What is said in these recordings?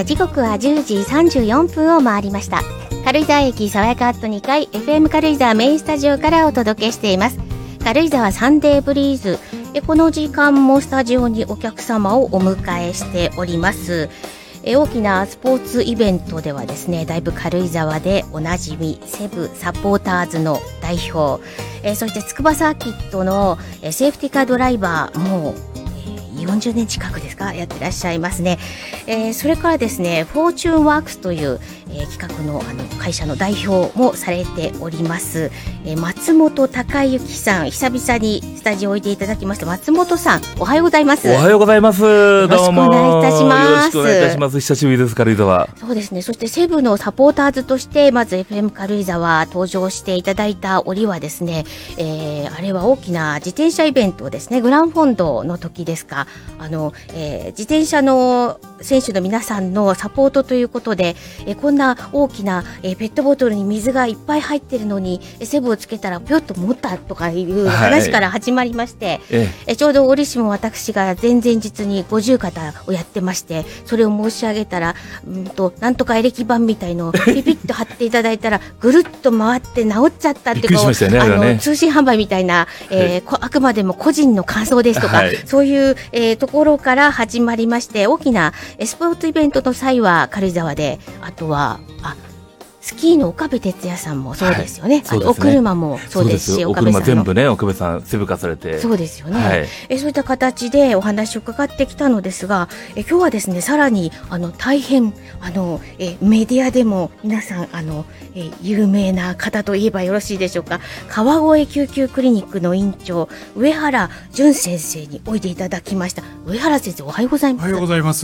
あ時刻は10時34分を回りました。軽井沢駅爽やかアット2階 FM 軽井沢メインスタジオからお届けしています。軽井沢サンデーブリーズ。この時間もスタジオにお客様をお迎えしております。大きなスポーツイベントではですね、だいぶ軽井沢でおなじみセブサポーターズの代表、そして筑波サーキットのセーフティーカードライバーも40年近くですかやってらっしゃいますね。それからですね、フォーチュンワークスという、企画の会社の代表もされております、松本隆之さん、久々にスタジオをおいでいただきました。松本さん、おはようございます。 おはようございます。 よろしくお願いいたします。 よろしくお願いいたします。久しぶりです、軽井沢。 そうですね。そしてセブのサポーターズとしてまず FM 軽井沢登場していただいた折はですね、あれは大きな自転車イベントですね、グランフォンドの時ですか。自転車の選手の皆さんのサポートということで、こんな大きな、ペットボトルに水がいっぱい入ってるのにセブをつけたらぴょっと持ったとかいう話から始まりまして、ちょうど折しも私が前々日に50肩をやってまして、それを申し上げたらなんとかエレキ板みたいのをピピッと貼っていただいたらぐるっと回って治っちゃったっていうか、通信販売みたいな、あくまでも個人の感想ですとか、そういう、ところから始まりまして、大きなスポーツイベントの際は軽井沢で、あとはスキーの岡部哲也さんもそうですよね。 そうですね。 お車もそうですし、 お車全部ね、岡部さんセブ化されて。 そうですよね。そういった形でお話を伺ってきたのですが、今日はですね、さらに大変メディアでも皆さん有名な方といえばよろしいでしょうか。川越救急クリニックの院長上原淳先生においでいただきました。上原先生、おはようございます。 おはようございます。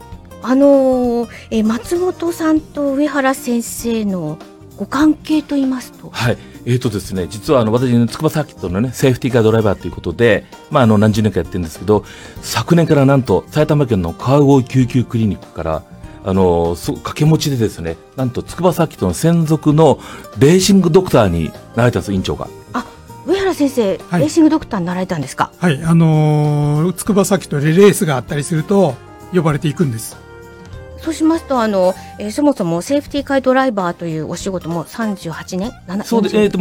松本さんと上原先生のご関係と言いますと、 はい、ですね、実は私の筑波サーキットのね、セーフティーカードライバーということで、何十年かやってるんですけど、昨年からなんと埼玉県の川越救急クリニックから掛け持ちでですね、なんと筑波サーキットの専属のレーシングドクターになられたんです、院長が。 上原先生、レーシングドクターになられたんですか。 はい、筑波サーキットでレースがあったりすると呼ばれていくんです。 そうしますとそもそもセーフティーカードライバーというお仕事も38年そうで、約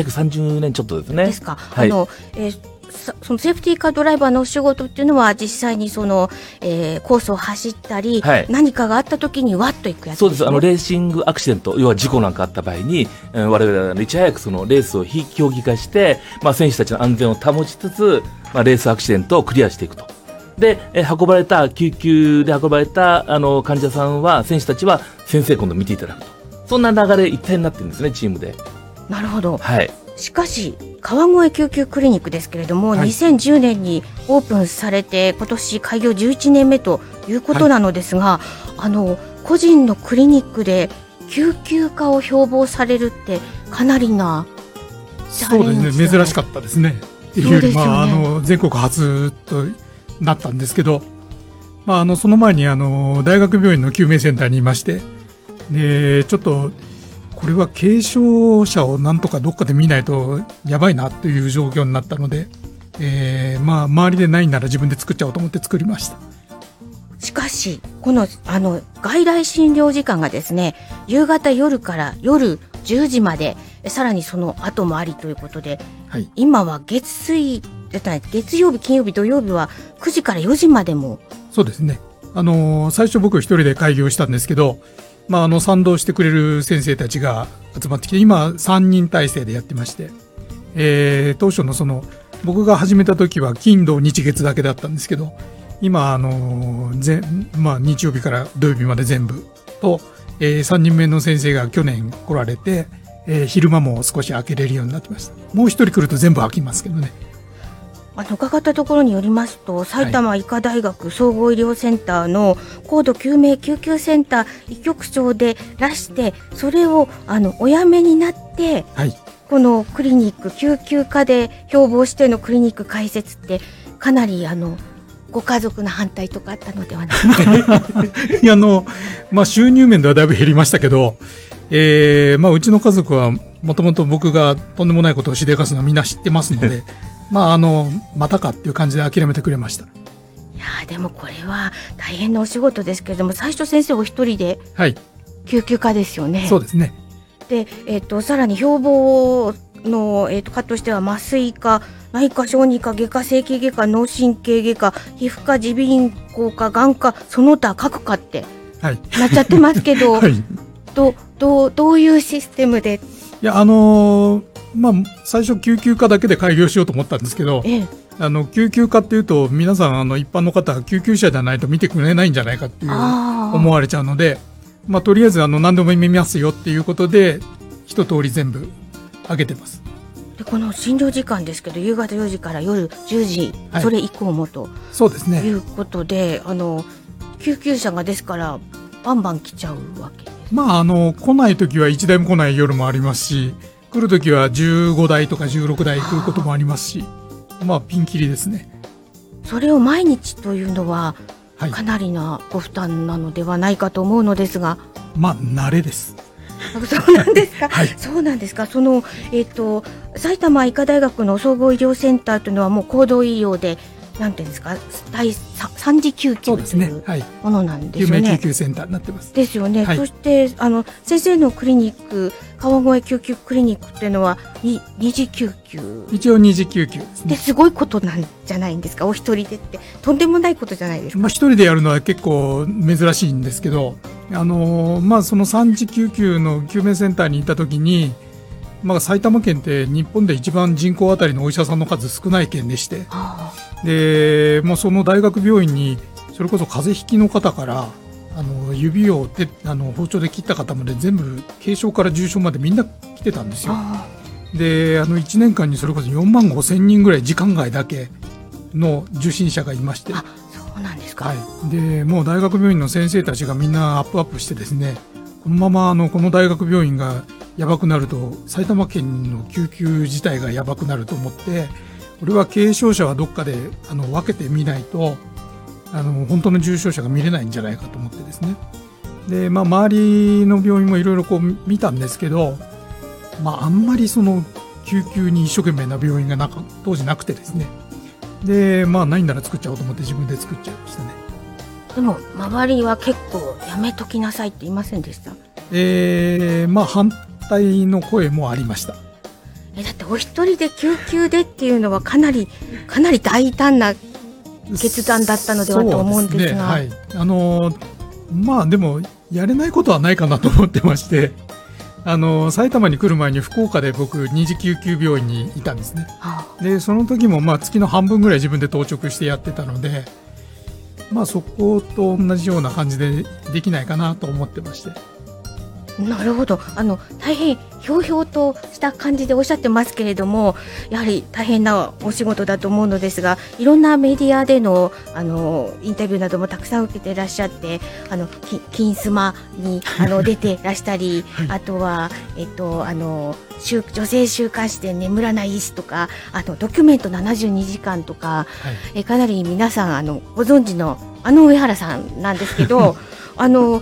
30年ちょっとですね。 ですか。そのセーフティーカードライバーのお仕事っていうのは実際にコースを走ったり、何かがあった時にワッといくやつですね。 そうです。レーシングアクシデント、要は事故なんかあった場合に、我々はいち早くそのレースを非競技化して、選手たちの安全を保ちつつ、レースアクシデントをクリアしていくと。で、救急で運ばれた患者さんは、選手たちは先生今度見ていただくと。そんな流れ一体になってるんですね、チームで。 なるほど。 はい。 しかし川越救急クリニックですけれども、2010年にオープンされて今年開業11年目ということなのですが、個人のクリニックで救急科を標榜されるってかなりなチャレンジ。 そうですね、珍しかったですね。っていうより、全国初となったんですけど、その前に大学病院の救命センターにいまして、でちょっとこれは軽症者をなんとかどっかで見ないとやばいなという状況になったので、周りでないなら自分で作っちゃおうと思って作りました。 しかしこの外来診療時間がですね、夕方夜から夜10時まで、さらにその後もありということで、今は月曜日金曜日土曜日は9時から4時までも。 そうですね。最初僕一人で開業したんですけど、賛同してくれる先生たちが集まってきて、今3人体制でやってまして、当初の僕が始めた時は金土日月だけだったんですけど、今日曜日から土曜日まで全部と、3人目の先生が去年来られて、昼間も少し開けれるようになってました。もう一人来ると全部開きますけどね。 伺ったところによりますと、埼玉医科大学総合医療センターの高度救命救急センター医局長でらして、それをお辞めになって、このクリニック救急科で標榜してのクリニック開設ってかなりご家族の反対とかあったのではないか。 いや収入面ではだいぶ減りましたけど、うちの家族はもともと僕がとんでもないことをしでかすのはみんな知ってますのでまたかっていう感じで諦めてくれました。 いやでもこれは大変なお仕事ですけれども、最初先生お一人で救急科ですよね。 そうですね。 で、さらに標榜の、科としては麻酔科、内科、小児科、外科、整形外科、脳神経外科、皮膚科、耳鼻咽喉科、眼科、その他各科ってなっちゃってますけど、 はい、 どういうシステムで？ いや最初救急科だけで開業しようと思ったんですけど、救急科っていうと皆さん一般の方は救急車じゃないと見てくれないんじゃないかっていう思われちゃうので、とりあえず何でも見ますよっていうことで一通り全部上げてます。 でこの診療時間ですけど、夕方4時から夜10時、それ以降もとそうですね、 いうことで、救急車がですからバンバン来ちゃうわけです。 来ない時は1台も来ない夜もありますし、来る時は15台とか16台来ることもありますし、ピンキリですね。 それを毎日というのはかなりなご負担なのではないかと思うのですが、 慣れです。 そうなんですか。 はい、 そうなんですか。埼玉医科大学の総合医療センターというのはもう高度医療で、なんていうんですか、3次救急というものなんですよね。 救命救急センターになってます。 ですよね。そして先生のクリニック、川越救急クリニックっていうのは二次救急。 一応二次救急ですね。 すごいことなんじゃないんですか。お一人でってとんでもないことじゃないですか。 一人でやるのは結構珍しいんですけど、その三次救急の救命センターに行った時に、埼玉県って日本で一番人口あたりのお医者さんの数少ない県でして、でもうその大学病院にそれこそ風邪ひきの方から指を包丁で切った方まで全部軽症から重症までみんな来てたんですよ。で1年間にそれこそ4万5千人ぐらい時間外だけの受診者がいまして、 そうなんですか。 でもう大学病院の先生たちがみんなアップしてですね、このままこの大学病院がやばくなると埼玉県の救急自体がやばくなると思って、これは軽症者はどっかで分けてみないと本当の重症者が見れないんじゃないかと思ってですね。で、周りの病院もいろいろ見たんですけど、あんまりその救急に一生懸命な病院が当時なくてですね。でないんなら作っちゃおうと思って自分で作っちゃいましたね。 でも周りは結構やめときなさいって言いませんでした？ 反対の声もありました。 だってお一人で救急でっていうのはかなり大胆な決断だったのではと思うんですが、 でもやれないことはないかなと思ってまして、埼玉に来る前に福岡で僕二次救急病院にいたんですね。でその時も月の半分ぐらい自分で当直してやってたので、そこと同じような感じでできないかなと思ってまして。 なるほど。大変ひょうひょうとした感じでおっしゃってますけれども、やはり大変なお仕事だと思うのですが、いろんなメディアでのインタビューなどもたくさん受けていらっしゃって、金スマに出てらしたりあとは女性週刊誌で眠らない医師とか、ドキュメント72時間とか、かなり皆さんご存知の上原さんなんですけどもう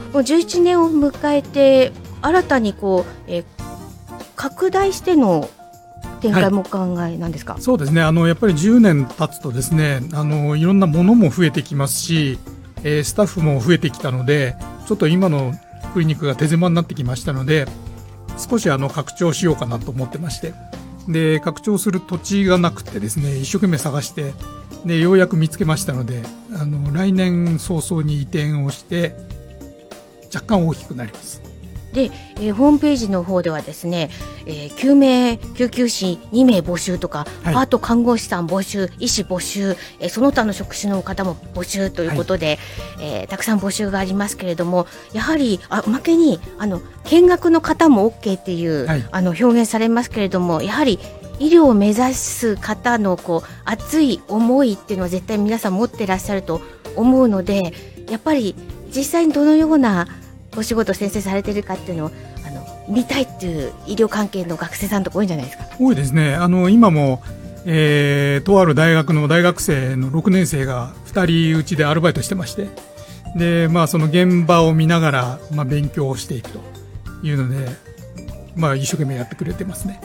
11年を迎えて新たに拡大しての展開もお考えなんですか？ そうですね。やっぱり10年経つとですね、いろんなものも増えてきますし、スタッフも増えてきたので、ちょっと今のクリニックが手狭になってきましたので、少し拡張しようかなと思ってまして、で拡張する土地がなくてですね、一生懸命探して、でようやく見つけましたので、来年早々に移転をして若干大きくなります。 で、ホームページの方ではですね、救命救急士2名募集とか、パート看護師さん募集、医師募集、その他の職種の方も募集ということで、たくさん募集がありますけれども、やはりおまけに見学の方も OK っていう、表現されますけれども、やはり医療を目指す方の熱い思いっていうのは絶対皆さん持ってらっしゃると思うので、やっぱり実際にどのようなお仕事先生されてるかっていうのを見たいっていう医療関係の学生さんとか多いんじゃないですか？ 多いですね。今も、とある大学の大学生の6年生が2人うちでアルバイトしてまして、でその現場を見ながら、勉強をしていくというので、一生懸命やってくれてますね。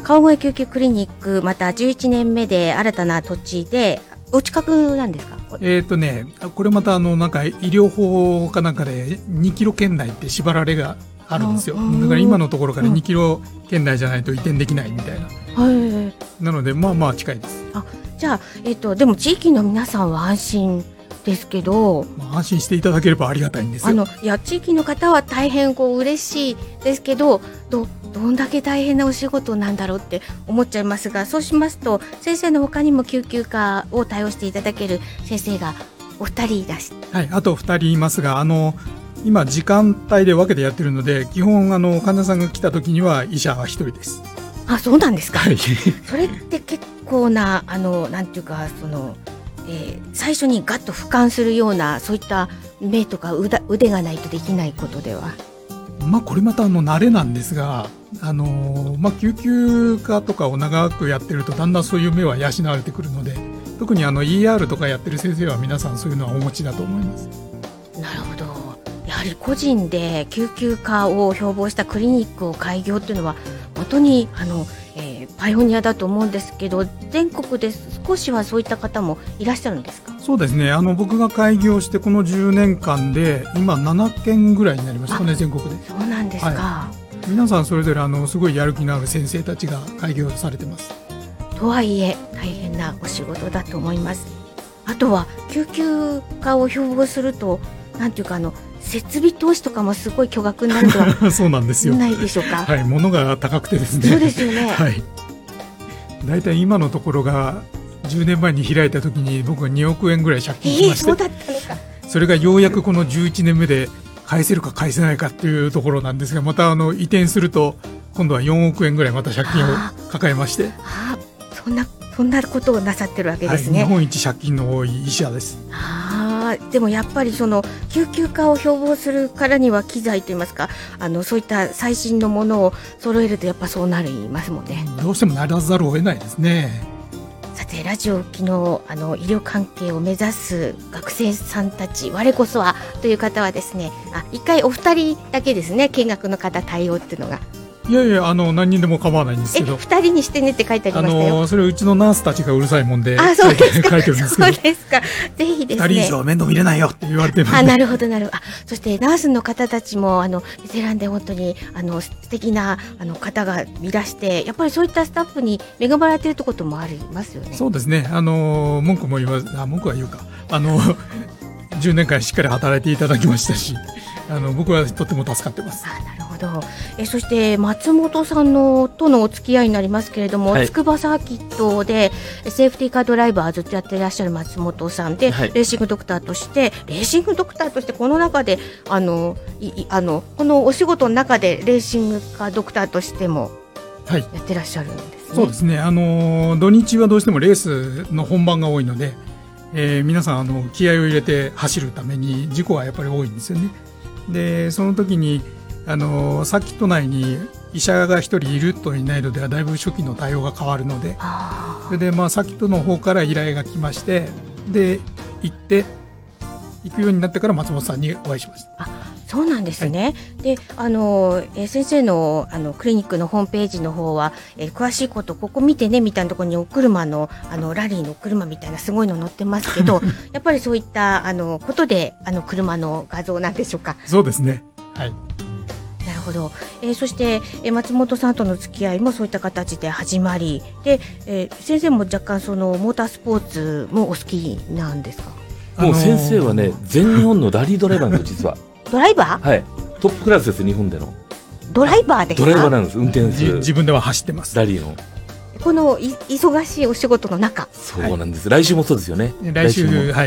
川越救急クリニック、また11年目で新たな土地で、お近くなんですか？ これまたなんか医療法かなんかで2キロ圏内って縛られがあるんですよ。だから今のところから2キロ圏内じゃないと移転できないみたいな。なのでまあまあ近いです。 じゃあ、でも地域の皆さんは安心ですけど、 安心していただければありがたいんですよ。 いや地域の方は大変嬉しいですけど、どんだけ大変なお仕事なんだろうって思っちゃいますが、そうしますと先生の他にも救急科を対応していただける先生がお二人いらっしゃる。 あと2人いますが、今時間帯で分けてやってるので、基本患者さんが来た時には医者は1人です。 そうなんですか。 はい、 それって結構ななんていうか最初にガッと俯瞰するような、そういった目とか腕がないとできないことでは。 これまた慣れなんですが、救急科とかを長くやってるとだんだんそういう目は養われてくるので、特にER とかやってる先生は皆さんそういうのはお持ちだと思います。 なるほど。やはり個人で救急科を標榜したクリニックを開業っていうのは本当にパイオニアだと思うんですけど、全国で少しはそういった方もいらっしゃるんですか？ そうですね、僕が開業してこの10年間で今7件ぐらいになりましたね、全国で。 そうなんですか。 皆さんそれぞれすごいやる気のある先生たちが開業されてます。 とはいえ大変なお仕事だと思います。あとは救急科を標榜すると、なんていうか設備投資とかもすごい巨額になるとはそうなんですよ。 ないでしょうか。 はい、物が高くてですね。 そうですよね。 はい。だいたい今のところが10年前に開いた時に僕は2億円ぐらい借金しまして、 そうだったのか。 それがようやくこの11年目で返せるか返せないかっていうところなんですが、また移転すると今度は4億円ぐらいまた借金を抱えまして。 そんなことをなさってるわけですね。 日本一借金の多い医者です。 でもやっぱり救急科を標榜するからには機材といいますか、そういった最新のものを揃えるとやっぱそうなりますもんね。 どうしてもならざるを得ないですね。 さてラジオ機の医療関係を目指す学生さんたち、我こそはという方はですね、一回お二人だけですね、見学の方対応っていうのが。 いやいや、何人でも構わないんですけど。 2人にしてねって書いてありましたよ。 それうちのナースたちがうるさいもんでそうですか。 書いてるんですけど。 そうですか。ぜひですね。 2人以上面倒見れないよって言われてます。 なるほどなるほど。そしてナースの方たちもベテランで本当に素敵な方がいらして、やっぱりそういったスタッフに恵まれているところもありますよね。 そうですね。文句も言わず、文句は言うか。10年間しっかり働いていただきましたし、僕はとても助かってます。 なるほど。そして松本さんとのお付き合いになりますけれども、筑波サーキットでセーフティーカードライバーずっとやっていらっしゃる松本さんで、レーシングドクターとしてこの中でこのお仕事の中でレーシングカードクターとしてもやってらっしゃるんですね。 そうですね。土日はどうしてもレースの本番が多いので、皆さん気合を入れて走るために事故はやっぱり多いんですよね。でその時にサーキット内に医者が1人いるといないのではだいぶ初期の対応が変わるので、それでサーキットの方から依頼が来まして、で行くようになってから松本さんにお会いしました。 そうなんですね。で先生のクリニックのホームページの方は、詳しいことここ見てねみたいなところにお車のラリーの車みたいなすごいの載ってますけどやっぱりそういったことで車の画像なんでしょうか。 そうですね。はい。 なるほど。そして、松本さんとの付き合いもそういった形で始まりで、先生も若干モータースポーツもお好きなんですか？ もう先生はね、全日本のラリードライバーなんです実は。 ドライバー？ はい。トップクラスです。日本でのドライバーですか？ ドライバーなんです。運転する。 自分では走ってます。 ラリーのこの忙しいお仕事の中。 そうなんです。来週もそうですよね。 来週はい。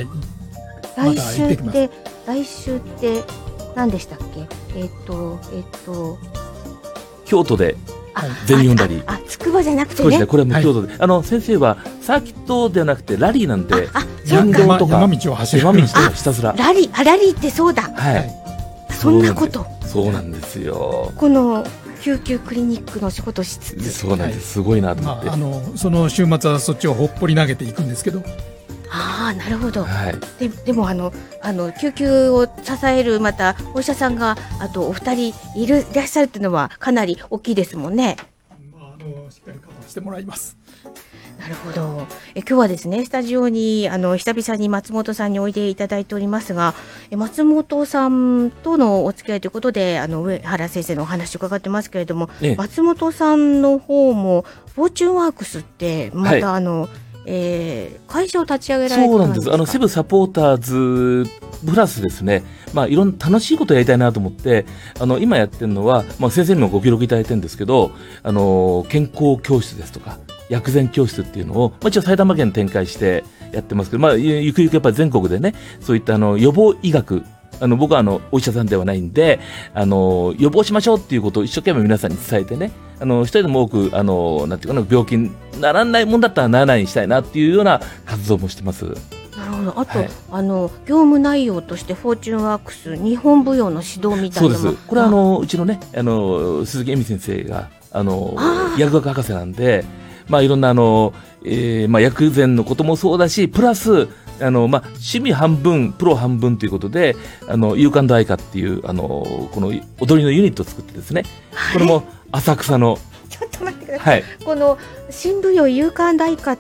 来週って何でしたっけ？ 京都で全日本ラリー。 筑波じゃなくてね。 そうですね。これはもう京都で、先生はサーキットではなくてラリーなんで、 山道とか山道を走る。 山道とかひたすら。 ラリーってそうだ。 はい。 そんなこと。 そうなんですよ。 この救急クリニックの仕事しつつ。 そうなんです。すごいなと思って。 その週末はそっちをほっぽり投げていくんですけど。 なるほど。でも救急を支えるまたお医者さんがお二人いらっしゃるっていうのはかなり大きいですもんね。 しっかりしてもらいます。 なるほど。今日はですね、スタジオに久々に松本さんにおいでいただいておりますが、松本さんとのお付き合いということで上原先生のお話を伺ってますけれども、松本さんの方もフォーチュンワークスってまた会社を立ち上げられたんですか？ そうなんです。セブサポーターズプラスですね、いろんな楽しいことをやりたいなと思って、今やってるのは、先生にもご協力いただいてるんですけど、健康教室ですとか薬膳教室っていうのを、一応埼玉県に展開してやってますけど、ゆくゆくやっぱり全国でね、そういった予防医学、僕はお医者さんではないんで、予防しましょうっていうことを一生懸命皆さんに伝えてね、一人でも多くなんていうかな、病気にならないもんだったらならないようにしたいなっていうような活動もしてます。 なるほど。あと、業務内容としてフォーチュンワークス日本舞踊の指導みたいなのも。 そうです。これはうちのね鈴木恵美先生が薬学博士なんで、いろんな薬膳のこともそうだし、プラス趣味半分プロ半分ということで勇敢と愛花っていうこの踊りのユニットを作ってですね、これも浅草のちょっと待ってください、この新舞踊勇敢と愛花って、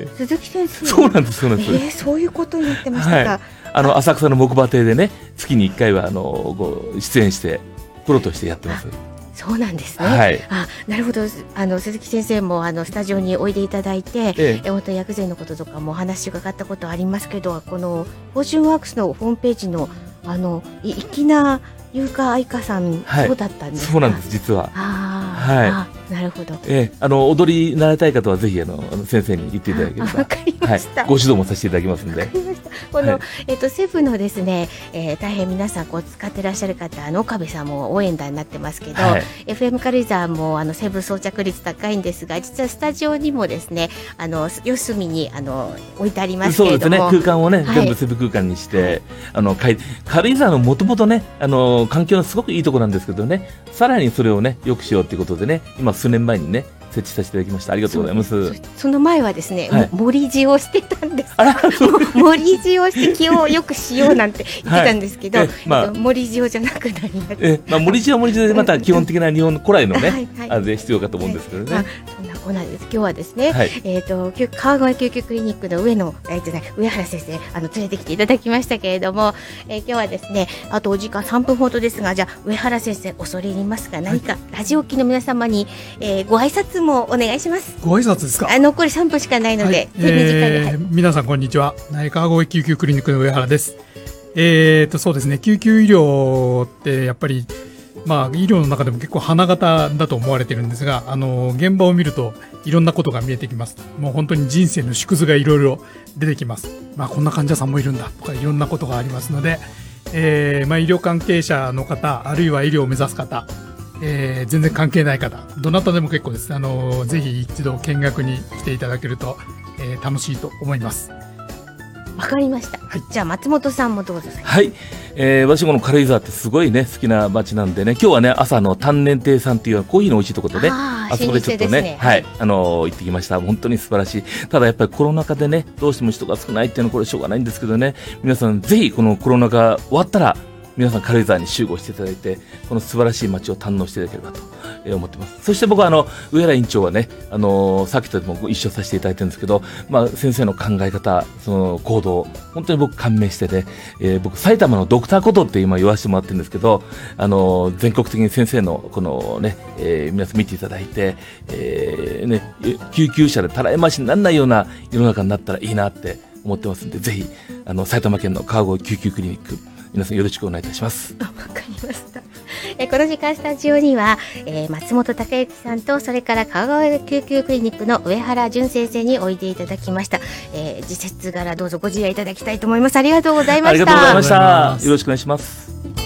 鈴木先生。 そうなんです、そうなんです。 そういうことになってましたか。 浅草の木馬亭でね、月に1回は出演してプロとしてやってます。 そうなんですね。なるほど。鈴木先生もスタジオにおいでいただいて、本当に薬膳のこととかもお話伺ったことありますけど、このフォーチュンワークスのホームページの粋な優香愛花さん、そうだったんですか？ そうなんです、実は。 なるほど。 踊り習いたい方はぜひ先生に言っていただければ、 わかりました。 ご指導もさせていただきますので。 このセブのですね、大変皆さん使ってらっしゃる方、岡部さんも応援団になってますけど、FM 軽井沢もセブ装着率高いんですが、実はスタジオにもですね、四隅に置いてありますけれども、 そうですね、空間をね、全部セブ空間にして、軽井沢のもともとね、環境のすごくいいところなんですけどね、さらにそれをね良くしようということでね、今数年前にね設置させていただきました。ありがとうございます。 その前はですね、森地をしてたんです。森地をして気をよくしようなんて言ってたんですけど、森地をじゃなくなりました。 森地は森地でまた基本的な日本の古来のねあれで必要かと思うんですけどね。 そんなこんなです。今日はですね、川越救急クリニックの上原先生連れてきていただきましたけれども、今日はですね、あとお時間3分ほどですが、じゃあ上原先生恐れ入りますが、何かラジオ機の皆様にご挨拶もお願いします。 ご挨拶ですか？ 残り3分しかないので、 皆さんこんにちは。川越救急クリニックの上原です。そうですね、救急医療ってやっぱり医療の中でも結構花形だと思われてるんですが、現場を見るといろんなことが見えてきます。もう本当に人生の縮図がいろいろ出てきます。こんな患者さんもいるんだとかいろんなことがありますので、医療関係者の方、あるいは医療を目指す方、全然関係ない方、どなたでも結構です。ぜひ一度見学に来ていただけると、楽しいと思います。 わかりました。じゃあ松本さんもどうぞ。 私この軽井沢ってすごいね好きな街なんでね、今日はね朝丹念亭さんっていうコーヒーの美味しいところでね、あそこでちょっとね、行ってきました。本当に素晴らしい。ただやっぱりコロナ禍でね、どうしても人が少ないっていうのはこれしょうがないんですけどね、皆さんぜひこのコロナ禍終わったら皆さん軽井沢に集合していただいて、この素晴らしい街を堪能していただければと思ってます。そして僕は上原院長はね、さっきとも一緒させていただいてるんですけど、先生の考え方、その行動、本当に僕感銘してね、僕埼玉のドクターコトって今言わせてもらってるんですけど、全国的に先生のこのね、皆さん見ていただいて、救急車でたらい回しにならないような世の中になったらいいなって思ってますんで、ぜひ埼玉県の川越救急クリニック皆さんよろしくお願いいたします。 わかりました。この時間スタジオには、松本孝之さんと、それから川越救急クリニックの上原淳先生においでいただきました。時節柄どうぞご自愛いただきたいと思います。ありがとうございました。 ありがとうございました。よろしくお願いします。